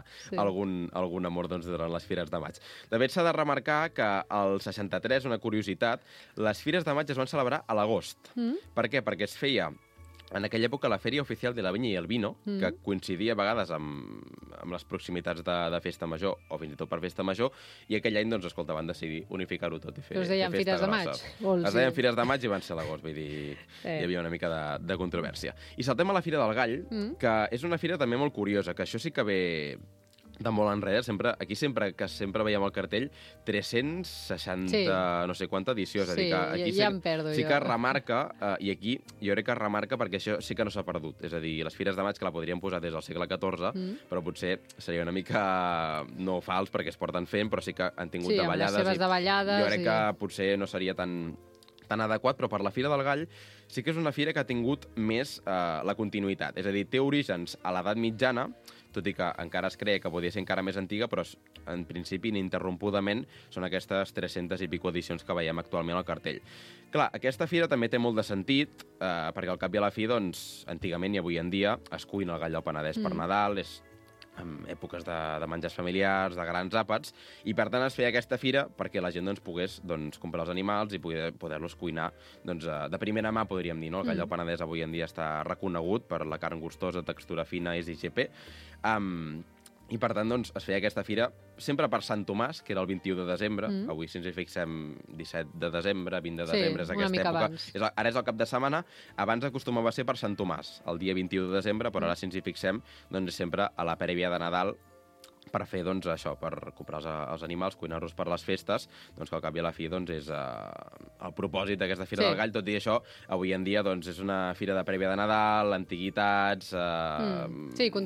algun amor durant les Fires de maig. De fet, s'ha de remarcar que al 63, una curiositat, les Fires de maig es van celebrar a l'agost. Per què? Perquè es feia en aquella època la Fèria Oficial de la Vinya i el Vino, que coincidia a vegades amb les proximitats de Festa Major, o fins i tot per Festa Major, i aquell any, van decidir unificar-ho tot i fer festa grossa. Es deien Fires de maig? Es deien Fires de maig i van ser a l'agost, vull dir, hi havia una mica de controvèrsia. I saltem a la Fira del Gall, que és una fira també molt curiosa, que això sí que ve de molt enrere, aquí sempre veiem el cartell 360 no sé quanta edició, és a dir que aquí sí que remarca, i aquí jo crec que remarca perquè això sí que no s'ha perdut, és a dir, les Fires de maig que la podríem posar des del segle XIV, però potser seria una mica no fals perquè es porten fent, però sí que han tingut davallades, jo crec que potser no seria tan adequat, però per la Fira del Gall sí que és una fira que ha tingut més la continuïtat, és a dir, té orígens a l'edat mitjana, tot i que encara es creia que podia ser encara més antiga, però en principi ininterrompudament són aquestes 300 i pico edicions que veiem actualment al cartell. Clar, aquesta fira també té molt de sentit, perquè al cap i a la fi, antigament i avui en dia, es cuina el gall del Penedès per Nadal, és en èpoques de menjars familiars, de grans àpats, i per tant es feia aquesta fira perquè la gent pogués comprar els animals i poder-los cuinar de primera mà, podríem dir, no? El gall del Penedès avui en dia està reconegut per la carn gustosa, textura fina, és IGP, i per tant es feia aquesta fira sempre per Sant Tomàs, que era el 21 de desembre, avui si ens hi fixem 17 de desembre, 20 de desembre, és aquesta època, ara és el cap de setmana, abans acostumava a ser per Sant Tomàs, el dia 21 de desembre, però ara si ens hi fixem, és sempre a la prèvia de Nadal, per fer això, per comprar els animals, cuinar-los per les festes, que al cap i a la fi és el propòsit d'aquesta Fira del Gall. Tot i això, avui en dia és una fira de prèvia de Nadal, antiguitats,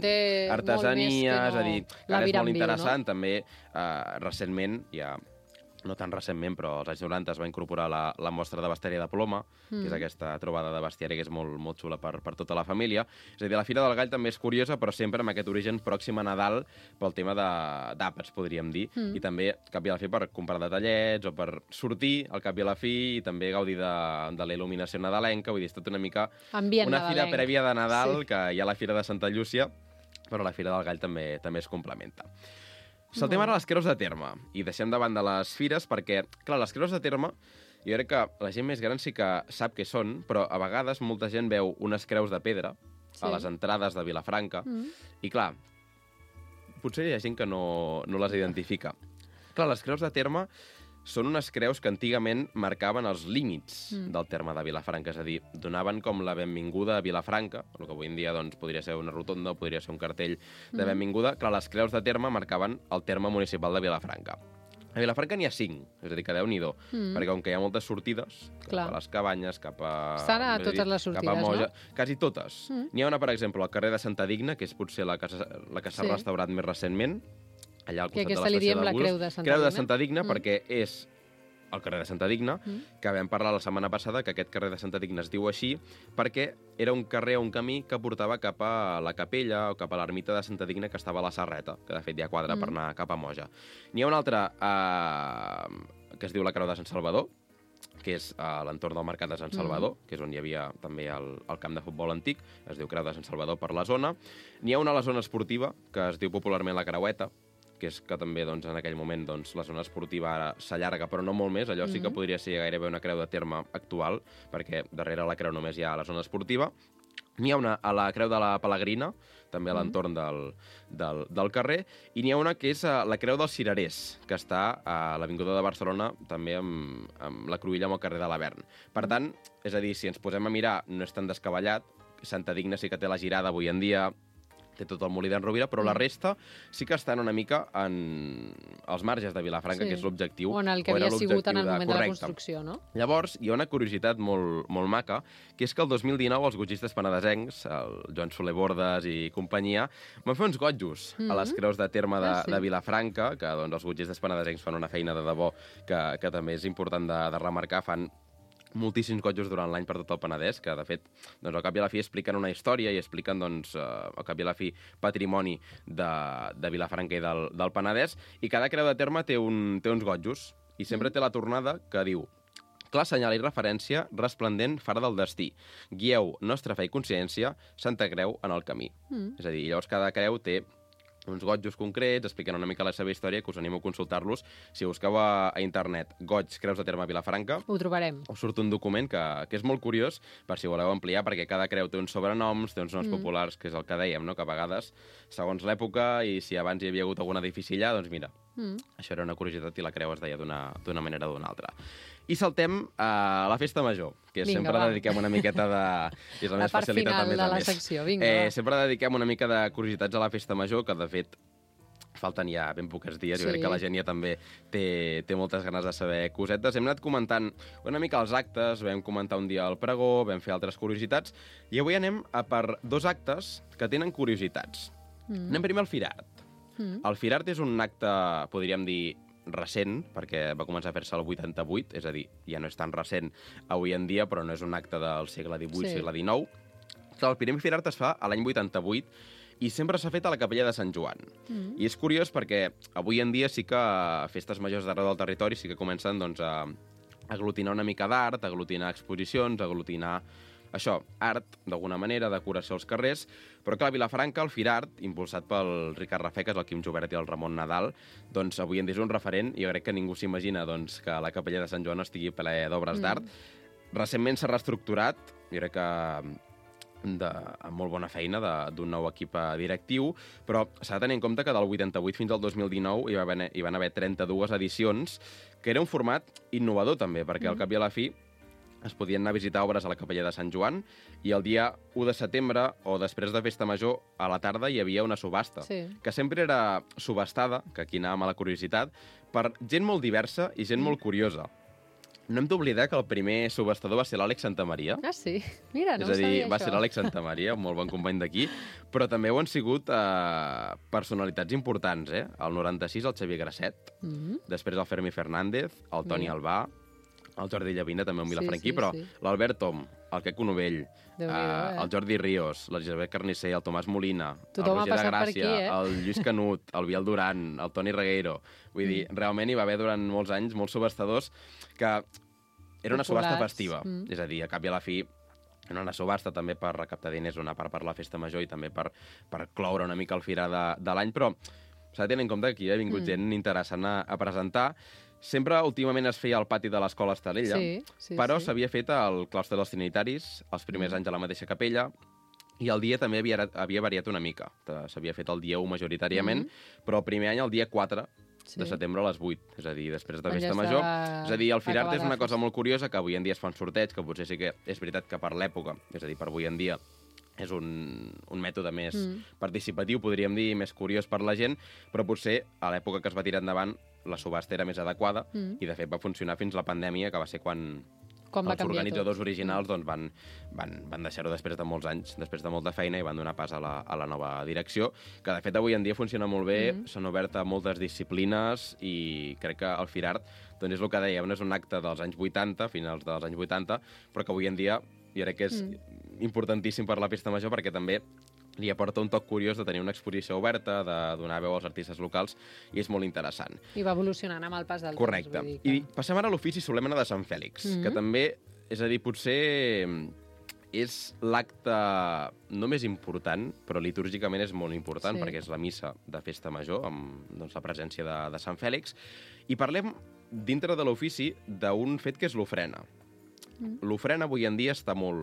conté artesanies, molt més que no és a dir, que ara és molt interessant. També, recentment, hi ha no tan recentment, però als anys 90 es va incorporar la mostra de bestiari de Ploma, que és aquesta trobada de bestiari que és molt, molt xula per tota la família. És a dir, la Fira del Gall també és curiosa, però sempre amb aquest origen pròxim a Nadal pel tema d'àpats, podríem dir, i també, al cap i a la fi, per comprar detallets o per sortir, al cap i a la fi, i també gaudir de la il·luminació nadalenca. Vull dir, és tot una mica Ambient una fira nadalenc. prèvia de Nadal, que hi ha la Fira de Santa Llúcia, però la Fira del Gall també es complementa. Saltem ara a les creus de terme i deixem davant de les fires perquè, clar, les creus de terme, jo crec que la gent més gran sí que sap què són, però a vegades molta gent veu unes creus de pedra a les entrades de Vilafranca i, clar, potser hi ha gent que no les identifica. Clar, les creus de terme són unes creus que antigament marcaven els límits del terme de Vilafranca, és a dir, donaven com la benvinguda a Vilafranca, el que avui en dia doncs, podria ser una rotonda o podria ser un cartell de benvinguda. Clar, les creus de terme marcaven el terme municipal de Vilafranca. A Vilafranca n'hi ha 5, és a dir, que Déu-n'hi-do, perquè com que hi ha moltes sortides, cap a les Cabanyes, cap a... Estan a totes les sortides, cap a Moja, no? quasi totes. N'hi ha una, per exemple, al carrer de Santa Digna, que és potser la que s'ha restaurat més recentment, allà al costat de l'estació de bus. Que aquesta li diem la Creu de Santa Digna. Creu de Santa Digna, perquè és el carrer de Santa Digna, que vam parlar la setmana passada, que aquest carrer de Santa Digna es diu així, perquè era un carrer o un camí que portava cap a la capella o cap a l'ermita de Santa Digna, que estava a la Serreta, que de fet hi ha quadre per anar cap a Moja. N'hi ha una altra que es diu la Creu de Sant Salvador, que és a l'entorn del Mercat de Sant Salvador, que és on hi havia també el camp de futbol antic, es diu Creu de Sant Salvador per la zona. N'hi ha una a la zona esportiva, que es diu popularment la Creueta, que és que també doncs, en aquell moment doncs, la zona esportiva ara s'allarga, però no molt més. Allò sí que podria ser gairebé una creu de terme actual, perquè darrere la creu només hi ha la zona esportiva. N'hi ha una a la Creu de la Pelegrina, també a l'entorn del carrer, i n'hi ha una que és la Creu dels Cirerers, que està a l'Avinguda de Barcelona, també amb la cruïlla amb el carrer de l'Avern. Per tant, és a dir, si ens posem a mirar, no és tan descabellat. Santa Digna sí que té la girada avui en dia, té tot el molí d'en Rovira, però la resta sí que estan una mica als marges de Vilafranca, que és l'objectiu. O en el que havia sigut en el moment de la construcció, no? Llavors, hi ha una curiositat molt maca, que és que el 2019 els gotgistes penedesencs, el Joan Soler Bordes i companyia, van fer uns gotjos a les creus de terme de Vilafranca, que doncs, els gotgistes penedesencs fan una feina de debò que també és important de remarcar, fan moltíssims gotjos durant l'any per tot el Penedès, que de fet, doncs, al cap i a la fi expliquen una història i expliquen, doncs, al cap i a la fi, patrimoni de Vilafranca i del Penedès, i cada creu de terme té uns gotjos, i sempre té la tornada que diu: clar senyal i referència, resplendent far del destí. Guieu nostra fe i consciència, Santa Creu en el camí. És a dir, llavors cada creu té uns gotjos concrets, expliquen una mica la seva història, que us animo a consultar-los. Si busqueu a internet goig Creus de Terme Vilafranca, ho trobarem. Us surt un document que és molt curiós, per si voleu ampliar, perquè cada creu té uns sobrenoms, té uns noms populars, que és el que dèiem, no? Que a vegades, segons l'època, i si abans hi havia hagut algun edifici allà, doncs mira, això era una curiositat i la creu es deia d'una manera o d'una altra. I saltem a la Festa Major, que sempre dediquem una miqueta de... És la més facilitat, a més a més. Secció. Vinga, sempre dediquem una mica de curiositats a la Festa Major, que de fet falten ja ben pocs dies. Jo crec que la gent ja també té moltes ganes de saber cosetes. Hem anat comentant una mica els actes, vam comentar un dia el pregó, vam fer altres curiositats, i avui anem a per 2 actes que tenen curiositats. Anem primer al Firart. El Firart és un acte, podríem dir, recent, perquè va començar a fer-se el 88, és a dir, ja no és tan recent avui en dia, però no és un acte del segle XVIII, segle XIX. El primer Firart es fa a l'any 88 i sempre s'ha fet a la capella de Sant Joan. I és curiós perquè avui en dia sí que festes majors d'arreu del territori sí que comencen doncs, a aglutinar una mica d'art, a aglutinar exposicions, a aglutinar això, art, d'alguna manera, decoració als carrers, però clar, a Vilafranca, el Firart, impulsat pel Ricard Rafecas, el Quim Jubert i el Ramon Nadal, doncs avui en dia és un referent, i jo crec que ningú s'imagina doncs, que la capella de Sant Joan estigui ple d'obres d'art. Recentment s'ha reestructurat, jo crec que amb molt bona feina d'un nou equip directiu, però s'ha de tenir en compte que del 88 fins al 2019 hi van haver 32 edicions, que era un format innovador també, perquè al cap i a la fi es podien anar a visitar obres a la capella de Sant Joan i el dia 1 de setembre o després de Festa Major a la tarda hi havia una subhasta, que sempre era subhastada, que aquí anàvem a la curiositat, per gent molt diversa i gent molt curiosa. no hem d'oblidar que el primer subhastador va ser l'Àlex Santamaria. Ah, sí? Mira, no És a dir, sabia va això. ser l'Àlex Santamaria, un molt bon company d'aquí, però també ho han sigut personalitats importants, eh? El 96, el Xavier Grasset, després el Fermi Fernández, el Toni Albà, el Jordi Llavina, també un vilafranquí, però l'Albert Tom, el Queco Novell, el Jordi Ríos, l'Elisabet Carnicer, el Tomàs Molina, Tothom el Roger de per Gràcia, aquí, el Lluís Canut, el Biel Duran, el Toni Regueiro. Vull dir, realment hi va haver durant molts anys molts subhastadors que era una subhasta festiva. És a dir, a cap i a la fi, era una subhasta també per recaptar diners, una part per la festa major i també per cloure una mica el firar de l'any, però s'ha de tenir en compte que aquí ha vingut gent interessant a presentar. Sempre, últimament, es feia al pati de l'Escola Estalella, però s'havia fet al claustre dels Trinitaris, els primers anys a la mateixa capella, i el dia també havia variat una mica. S'havia fet el dia 1 majoritàriament, però el primer any, el dia 4 de setembre a les 8, és a dir, després de Festa Major. És a dir, el Firart és una cosa molt curiosa, que avui en dia es fa un sorteig, que potser sí que és veritat que per l'època, és a dir, per avui en dia, és un mètode més participatiu, podríem dir, més curiós per la gent, però potser a l'època que es va tirar endavant la subhasta era més adequada i, de fet, va funcionar fins la pandèmia, que va ser quan els organitzadors originals doncs, van deixar-ho després de molts anys, després de molta feina, i van donar pas a la nova direcció, que, de fet, avui en dia funciona molt bé, s'han obert a moltes disciplines i crec que el Firart doncs, és el que dèiem, és un acte dels anys 80, finals dels anys 80, però que avui en dia jo crec que és importantíssim per la Festa Major perquè també li aporta un toc curiós de tenir una exposició oberta, de donar veu als artistes locals, i és molt interessant. I va evolucionant amb el pas del temps. Correcte. I passem ara a l'ofici solemne de Sant Fèlix, que també, és a dir, potser és l'acte no més important, però litúrgicament és molt important, perquè és la missa de Festa Major, amb la presència de Sant Fèlix, i parlem, dintre de l'ofici, d'un fet que és l'ofrena. L'ofrena avui en dia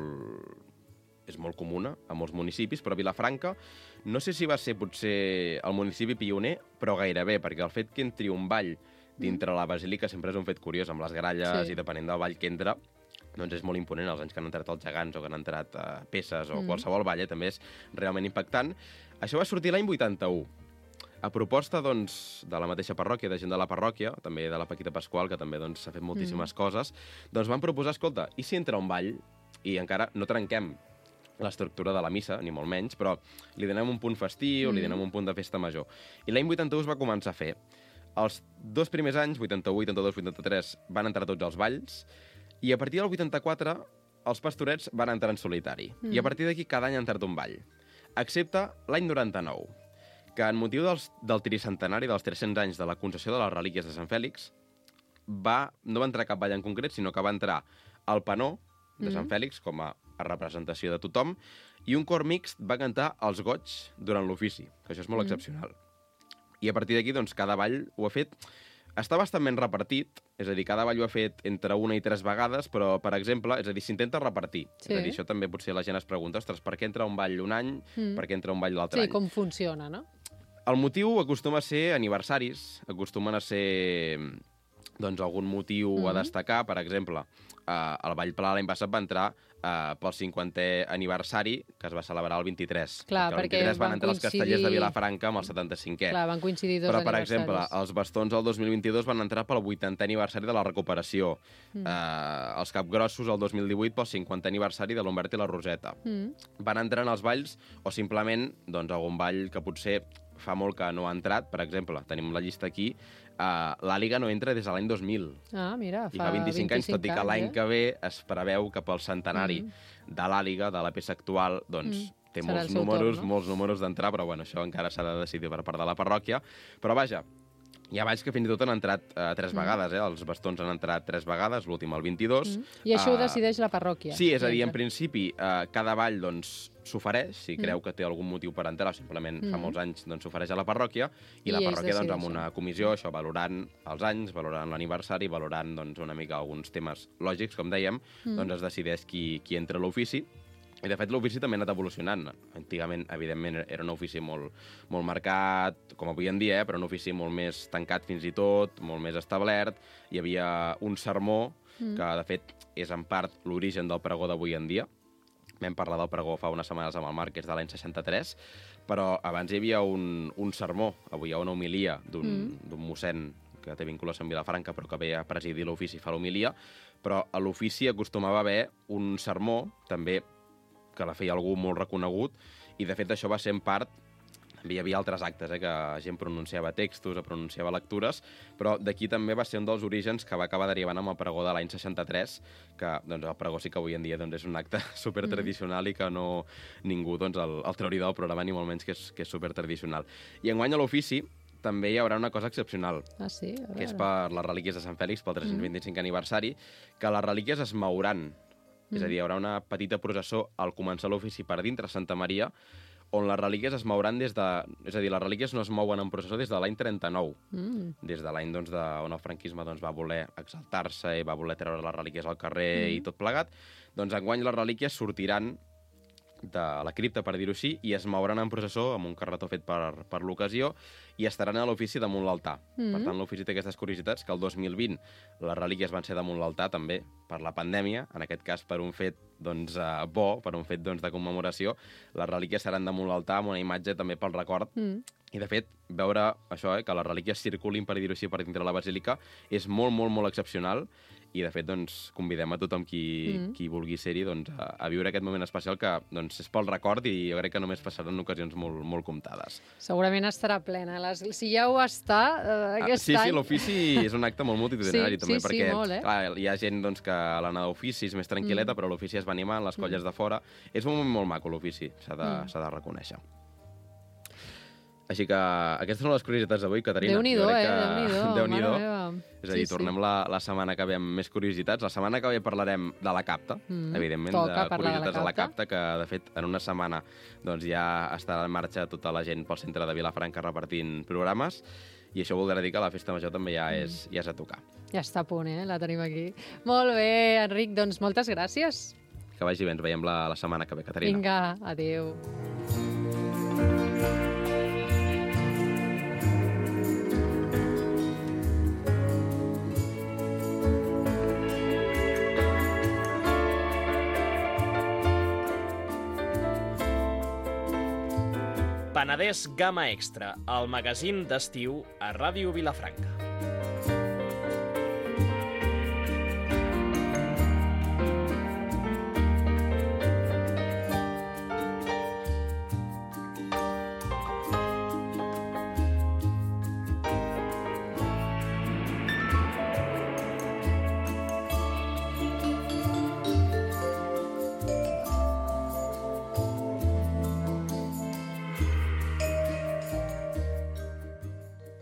és molt comuna a molts municipis, però a Vilafranca no sé si va ser potser el municipi pioner, però gairebé, perquè el fet que entri un ball dintre la basílica sempre és un fet curiós, amb les gralles i depenent del ball que entra, doncs és molt imponent. Els anys que han entrat els gegants o que han entrat peces o qualsevol ball, també és realment impactant. Això va sortir l'any 81. A proposta doncs, de la mateixa parròquia, de gent de la parròquia, també de la Paquita Pasqual, que també s'ha fet moltíssimes coses, doncs van proposar, escolta, i si entra un ball i encara no trenquem l'estructura de la missa, ni molt menys, però li donem un punt festiu, li donem un punt de festa major. I l'any 81 es va començar a fer. Els 2 primers anys, 81, 82, 83, van entrar tots els balls, i a partir del 84 els pastorets van entrar en solitari. I a partir d'aquí cada any ha entrat un ball. Excepte l'any 99, que en motiu del tricentenari dels 300 anys de la concessió de les relíquies de Sant Fèlix, no va entrar cap ball en concret, sinó que va entrar el panó de Sant Fèlix com a representació de tothom, i un cor mixt va cantar els goigs durant l'ofici, que això és molt excepcional. I a partir d'aquí, doncs, cada ball ho ha fet. Està bastant ben repartit, és a dir, cada ball ho ha fet entre 1 i 3 vegades, però, per exemple, és a dir, s'intenta repartir. És a dir, això també potser la gent es pregunta, ostres, per què entra un ball un any, per què entra un ball l'altre any? Sí, com funciona, no? El motiu acostuma a ser aniversaris, acostumen a ser doncs, algun motiu a destacar. Per exemple, el Ball Pla l'any passat va entrar pel 50è aniversari, que es va celebrar el 23. Clar, perquè el 23 van entrar els castellers de Vilafranca amb el 75è. Clar, van coincidir dos aniversaris. Però, per aniversaris. exemple, els bastons el 2022 van entrar pel 80è aniversari de la recuperació. Els capgrossos el 2018 pel 50è aniversari de l'Humbert i la Roseta. Van entrar en els balls o simplement doncs, algun ball que potser fa molt que no ha entrat. Per exemple, tenim la llista aquí, l'Àliga no entra des de l'any 2000. Ah, mira, fa 25 anys, tot i que l'any que ve es preveu que pel centenari de l'Àliga, de la peça actual, doncs té molts números d'entrar, però bueno, això encara s'ha de decidir per part de la parròquia. Però vaja, hi ha balls que fins i tot han entrat 3 vegades, els bastons han entrat 3 vegades, l'últim el 22. I això ho decideix la parròquia? Sí, és a dir, en principi, cada ball doncs s'ofereix, si creu que té algun motiu per entrar, simplement fa molts anys s'ofereix a la parròquia, i la parròquia doncs, amb una comissió, això valorant els anys, valorant l'aniversari, valorant doncs, una mica alguns temes lògics, com dèiem, doncs es decideix qui entra a l'ofici. I, de fet, l'ofici també ha anat evolucionant. Antigament, evidentment, era un ofici molt marcat, com avui en dia, però un ofici molt més tancat fins i tot, molt més establert. Hi havia un sermó, que, de fet, és en part l'origen del pregó d'avui en dia. Vam parlar del pregó fa unes setmanes amb el Marc, que és de l'any 63, però abans hi havia un sermó, avui hi ha una homilia d'un mossèn que té vinculació amb Vilafranca, però que ve a presidir l'ofici i fa l'homilia, però a l'ofici acostumava a haver un sermó, també, que la feia algú molt reconegut, i de fet això va ser en part. Hi havia altres actes, que gent pronunciava textos, pronunciava lectures, però d'aquí també va ser un dels orígens que va acabar derivant amb el pregó de l'any 63, que doncs, el pregó sí que avui en dia doncs, és un acte supertradicional i que ningú el trauria del programa, ni molt menys que és supertradicional. I enguany a l'ofici també hi haurà una cosa excepcional, sí? Que és per les relíquies de Sant Fèlix, pel 325 aniversari, que les relíquies es mouran. És a dir, hi haurà una petita processó al començar l'ofici per dintre Santa Maria, on les relíquies es mouran des de... És a dir, les relíquies no es mouen en processó des de l'any 39, des de l'any on el franquisme va voler exaltar-se i va voler treure les relíquies al carrer i tot plegat. Doncs enguany les relíquies sortiran de la cripta, per dir-ho així, i es mouran en processó amb un carretó fet per l'ocasió i estaran a l'ofici damunt l'altar. Per tant, l'ofici té aquestes curiositats, que el 2020 les relíquies van ser damunt l'altar també per la pandèmia, en aquest cas per un fet bo, per un fet de commemoració. Les relíquies seran damunt l'altar amb una imatge també pel record. I, de fet, veure això, que les relíquies circulin, per dir-ho així, per dintre la basílica, és molt, molt, molt excepcional. I, de fet, convidem a tothom qui vulgui ser-hi a viure aquest moment especial que és pel record i jo crec que només passarà en ocasions molt, molt comptades. Segurament estarà plena. Si ja ho està, aquest any... Sí, l'ofici és un acte molt multitudinari, també, perquè molt, clar, hi ha gent que l'anar d'ofici és més tranquil·leta, però l'ofici es va animant, les colles de fora. És un moment molt maco, l'ofici, s'ha de reconèixer. Així que aquestes són les curiositats d'avui, Caterina. Déu-n'hi-do, Déu-n'hi-do. És a dir, tornem la setmana que ve amb més curiositats. La setmana que ve parlarem de la Capta, evidentment, de curiositats a la Capta, que, de fet, en una setmana ja estarà en marxa tota la gent pel centre de Vilafranca repartint programes, i això voldrà dir que la Festa Major també ja és a tocar. Ja està a punt, la tenim aquí. Molt bé, Enric, doncs moltes gràcies. Que vagi bé, ens veiem la setmana que ve, Caterina. Vinga, adéu. Penedès Gamma Extra, el magazín d'estiu a Ràdio Vilafranca.